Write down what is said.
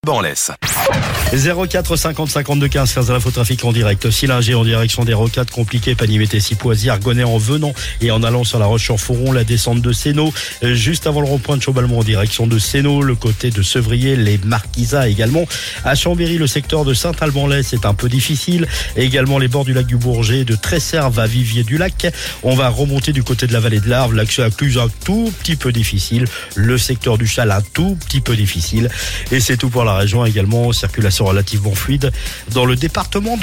Banlès. 04 50 52 15 15 l'infotrafic en direct. Sillinger en direction des Rocades, compliqué, Pagny-Mété-Sipoisy, Argonnet en venant et en allant sur la Roche-sur-Foron, la descente de Sénaux, juste avant le rond-point de Chaubalmont en direction de Sénaux, le côté de Sevrier, les Marquisats également. À Chambéry, le secteur de Saint-Alban-l'Est est un peu difficile. Et également les bords du lac du Bourget, de Tresserve à Vivier-du-Lac. On va remonter du côté de la vallée de l'Arve, l'accès à Cluse un tout petit peu difficile. Le secteur du Chal un tout petit peu difficile. Et c'est tout pour la région également, circulation relativement fluide dans le département de